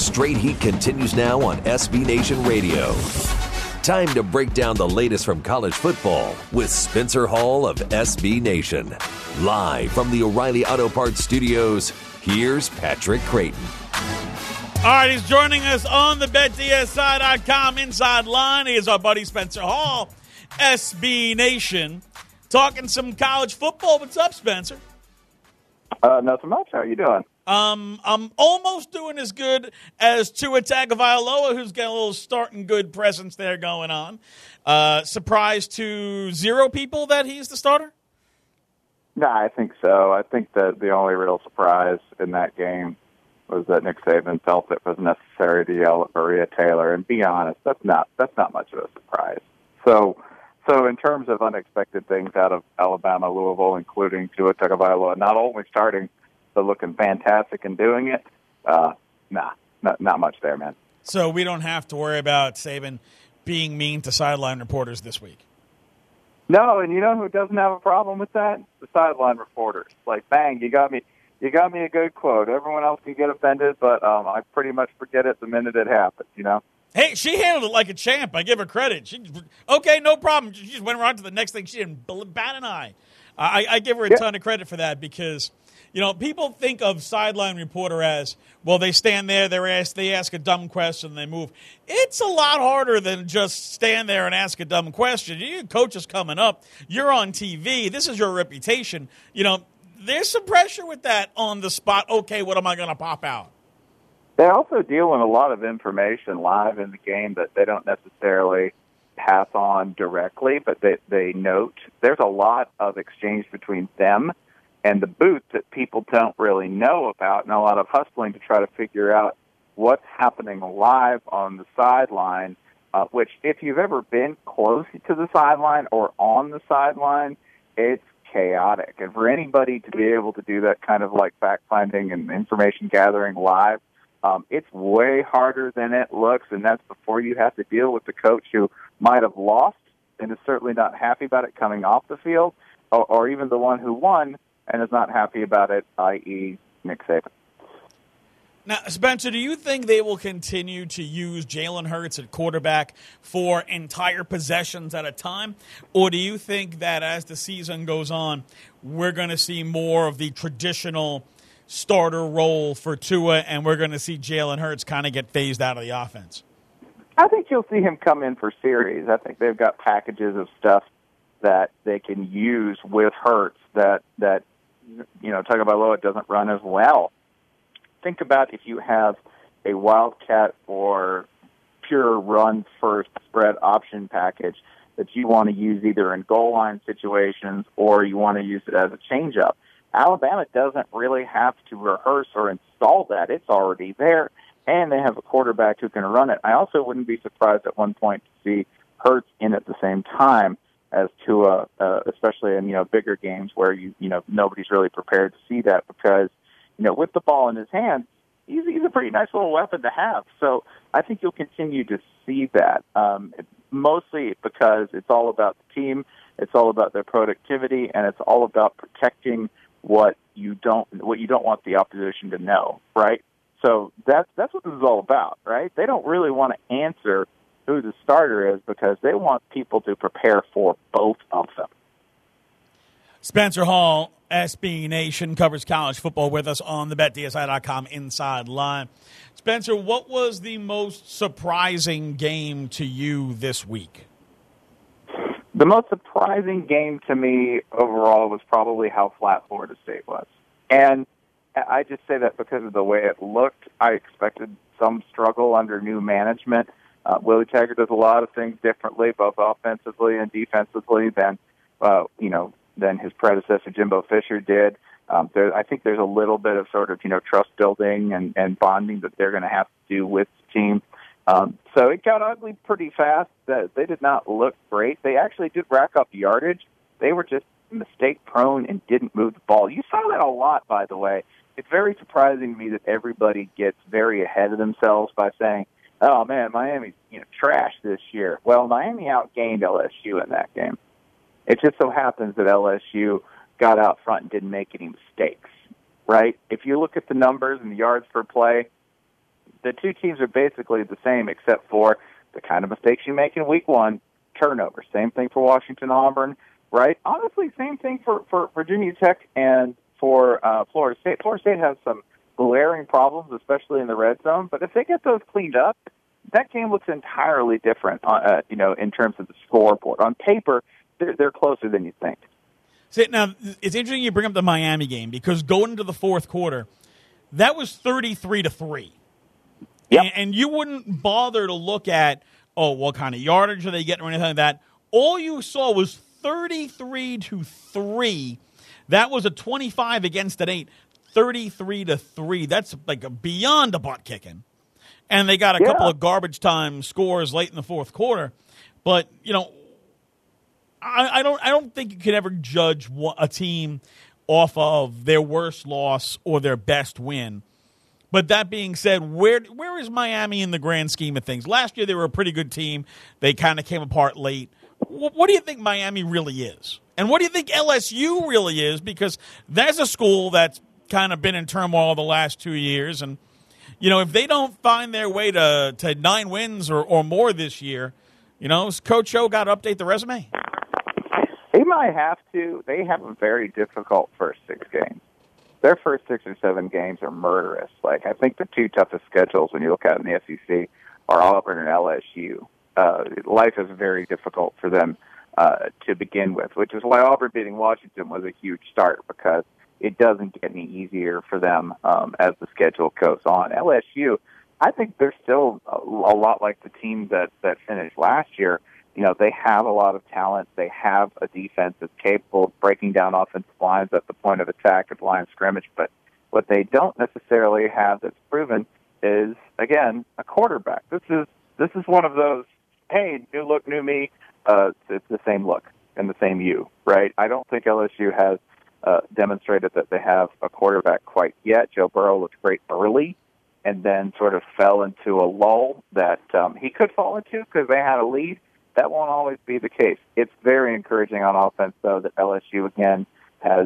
Straight Heat continues now on SB Nation Radio. Time to break down the latest from college football with Spencer Hall of SB Nation. Live from the O'Reilly Auto Parts Studios, here's Patrick Creighton. All right, he's joining us on the BetDSI.com inside line. He is our buddy Spencer Hall, SB Nation, talking some college football. What's up, Spencer? Not so much. How are you doing? I'm almost doing as good as Tua Tagovailoa, who's got a little starting good presence there going on. Surprise to zero people that he's the starter? No, I think so. I think that the only real surprise in that game was that Nick Saban felt it was necessary to yell at Maria Taylor. And be honest, that's not much of a surprise. So in terms of unexpected things out of Alabama, Louisville, including Tua Tagovailoa, not only starting but looking fantastic and doing it, not much there, man. So we don't have to worry about Saban being mean to sideline reporters this week. No, and you know who doesn't have a problem with that? The sideline reporters. Like, bang, you got me a good quote. Everyone else can get offended, but I pretty much forget it the minute it happens, you know? Hey, she handled it like a champ. I give her credit. Okay, no problem. She just went right to the next thing. She didn't bat an eye. I give her a ton of credit for that because, you know, people think of sideline reporter as, well, they stand there, they ask a dumb question, and they move. It's a lot harder than just stand there and ask a dumb question. Your coach is coming up. You're on TV. This is your reputation. You know, there's some pressure with that on the spot. Okay, what am I going to pop out? They also deal with a lot of information live in the game that they don't necessarily pass on directly, but they note. There's a lot of exchange between them and the booth that people don't really know about, and a lot of hustling to try to figure out what's happening live on the sideline, which if you've ever been close to the sideline or on the sideline, it's chaotic. And for anybody to be able to do that kind of like fact-finding and information gathering live, it's way harder than it looks, and that's before you have to deal with the coach who might have lost and is certainly not happy about it coming off the field, or even the one who won and is not happy about it, i.e. Nick Saban. Now, Spencer, do you think they will continue to use Jalen Hurts at quarterback for entire possessions at a time? Or do you think that as the season goes on, we're going to see more of the traditional starter role for Tua, and we're going to see Jalen Hurts kind of get phased out of the offense? I think you'll see him come in for series. I think they've got packages of stuff that they can use with Hurts that you know, Tagovailoa doesn't run as well. Think about if you have a Wildcat or pure run-first spread option package that you want to use either in goal line situations or you want to use it as a changeup. Alabama doesn't really have to rehearse or install that. It's already there, and they have a quarterback who can run it. I also wouldn't be surprised at one point to see Hurts in at the same time as Tua, especially in, you know, bigger games where you know nobody's really prepared to see that because, you know, with the ball in his hands, he's a pretty nice little weapon to have. So I think you'll continue to see that, mostly because it's all about the team, it's all about their productivity, and it's all about protecting what you don't want the opposition to know, right? So that's what this is all about, right? They don't really want to answer who the starter is because they want people to prepare for both of them. Spencer Hall, SB Nation, covers college football with us on the BetDSI.com Inside Line. Spencer, what was the most surprising game to you this week? The most surprising game to me overall was probably how flat Florida State was. And I just say that because of the way it looked. I expected some struggle under new management. Willie Taggart does a lot of things differently, both offensively and defensively, than his predecessor Jimbo Fisher did. I think there's a little bit of sort of trust building and bonding that they're going to have to do with the team. So it got ugly pretty fast. They did not look great. They actually did rack up yardage. They were just mistake prone and didn't move the ball. You saw that a lot, by the way. It's very surprising to me that everybody gets very ahead of themselves by saying, oh, man, Miami's trash this year. Well, Miami outgained LSU in that game. It just so happens that LSU got out front and didn't make any mistakes, right? If you look at the numbers and the yards per play, the two teams are basically the same, except for the kind of mistakes you make in week one, turnover. Same thing for Washington, Auburn, right? Honestly, same thing for Virginia Tech and for Florida State. Florida State has some glaring problems, especially in the red zone, but if they get those cleaned up, that game looks entirely different, in terms of the scoreboard. On paper, they're closer than you think. See, now, it's interesting you bring up the Miami game because going into the fourth quarter, that was 33-3. Yep. And you wouldn't bother to look at, what kind of yardage are they getting or anything like that. All you saw was 33-3. That was a 25 against an 8. 33-3. That's like beyond a butt kicking. And they got a couple of garbage time scores late in the fourth quarter. But, I don't think you can ever judge a team off of their worst loss or their best win. But that being said, where is Miami in the grand scheme of things? Last year they were a pretty good team. They kind of came apart late. What do you think Miami really is? And what do you think LSU really is? Because that's a school that's kind of been in turmoil the last 2 years. And, if they don't find their way to 9 wins or more this year, Coach O got to update the resume. They might have to. They have a very difficult first 6 games. Their first 6 or 7 games are murderous. Like, I think the two toughest schedules when you look at it in the SEC are Auburn and LSU. Life is very difficult for them to begin with, which is why Auburn beating Washington was a huge start, because it doesn't get any easier for them as the schedule goes on. LSU, I think they're still a lot like the team that finished last year. They have a lot of talent. They have a defense that's capable of breaking down offensive lines at the point of attack at the line of scrimmage. But what they don't necessarily have that's proven is, again, a quarterback. This is one of those, hey, new look, new me. It's the same look and the same you, right? I don't think LSU has demonstrated that they have a quarterback quite yet. Joe Burrow looked great early and then sort of fell into a lull that he could fall into because they had a lead. That won't always be the case. It's very encouraging on offense, though, that LSU, again, has,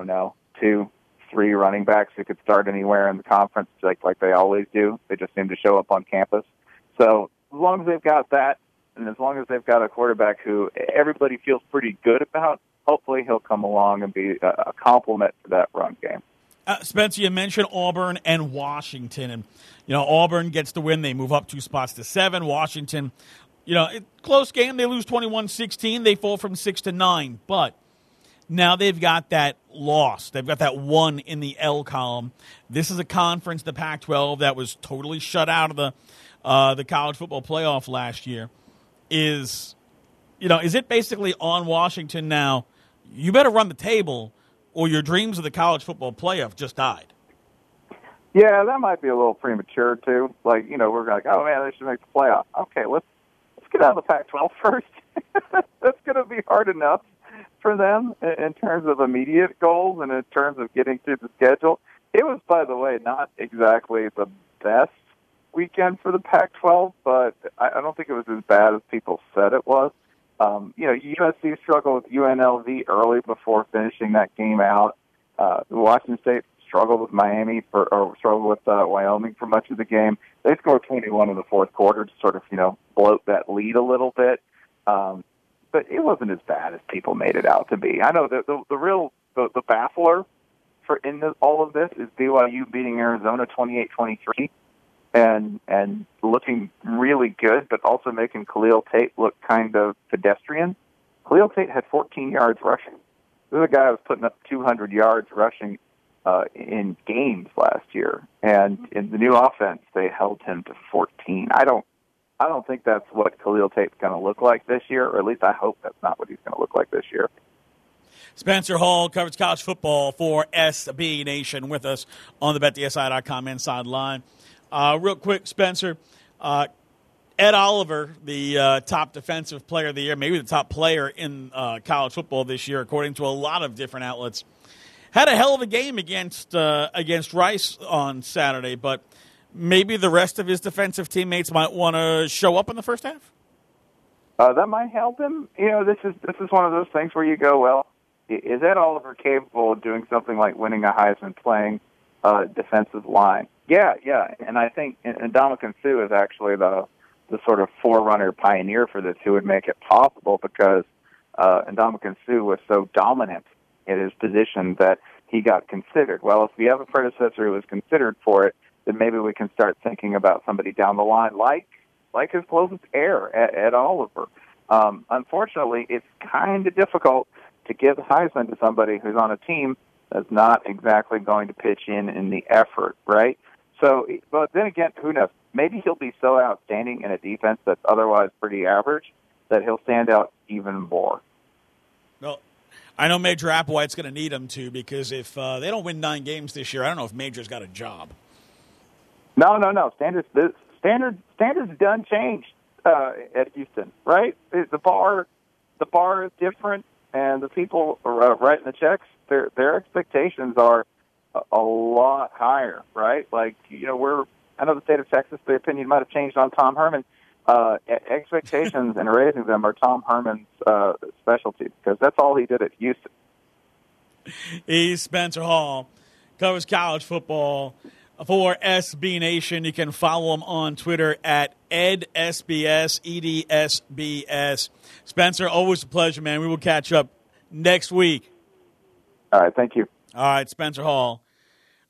2, 3 running backs who could start anywhere in the conference like they always do. They just seem to show up on campus. So as long as they've got that, and as long as they've got a quarterback who everybody feels pretty good about, hopefully he'll come along and be a complement to that run game. Spencer, you mentioned Auburn and Washington. And, Auburn gets the win. They move up 2 spots to 7. Washington, close game. They lose 21-16. They fall from 6 to 9. But now they've got that loss. They've got that 1 in the L column. This is a conference, the Pac-12, that was totally shut out of the college football playoff last year. Is it basically on Washington now? You better run the table, or your dreams of the college football playoff just died. Yeah, that might be a little premature too. Like, we're like, oh man, they should make the playoff. Okay, let's get out of the Pac-12 first. That's going to be hard enough for them in terms of immediate goals and in terms of getting through the schedule. It was, by the way, not exactly the best weekend for the Pac-12, but I don't think it was as bad as people said it was. USC struggled with UNLV early before finishing that game out. Washington State struggled with struggled with Wyoming for much of the game. They scored 21 in the fourth quarter to sort of, bloat that lead a little bit. But it wasn't as bad as people made it out to be. I know that the baffler for all of this is BYU beating Arizona 28-23 and looking really good, but also making Khalil Tate look kind of pedestrian. Khalil Tate had 14 yards rushing. This is a guy who was putting up 200 yards rushing in games last year, and in the new offense, they held him to 14. I don't think that's what Khalil Tate's going to look like this year, or at least I hope that's not what he's going to look like this year. Spencer Hall covers college football for SB Nation with us on the BetDSI.com Inside Line. Real quick, Spencer, Ed Oliver, the top defensive player of the year, maybe the top player in college football this year, according to a lot of different outlets, had a hell of a game against Rice on Saturday, but maybe the rest of his defensive teammates might want to show up in the first half? That might help him. This is one of those things where you go, well, is Ed Oliver capable of doing something like winning a Heisman playing defensive line? Yeah, and I think Ndamukong Suh is actually the sort of forerunner pioneer for this, who would make it possible, because Ndamukong Suh was so dominant in his position that he got considered. Well, if we have a predecessor who was considered for it, then maybe we can start thinking about somebody down the line like his closest heir, Ed Oliver. Unfortunately, it's kind of difficult to give Heisman to somebody who's on a team that's not exactly going to pitch in the effort, right? So, but then again, who knows? Maybe he'll be so outstanding in a defense that's otherwise pretty average that he'll stand out even more. Well, I know Major Applewhite's going to need him to, because if they don't win 9 games this year, I don't know if Major's got a job. No. Standards done changed at Houston, right? The bar is different, and the people writing the checks, their expectations are a lot higher, right? Like, I know the state of Texas, the opinion might have changed on Tom Herman. Expectations and raising them are Tom Herman's specialty, because that's all he did at Houston. He's Spencer Hall, covers college football for SB Nation. You can follow him on Twitter at EdSBS, EDSBS. Spencer, always a pleasure, man. We will catch up next week. All right, thank you. All right, Spencer Hall,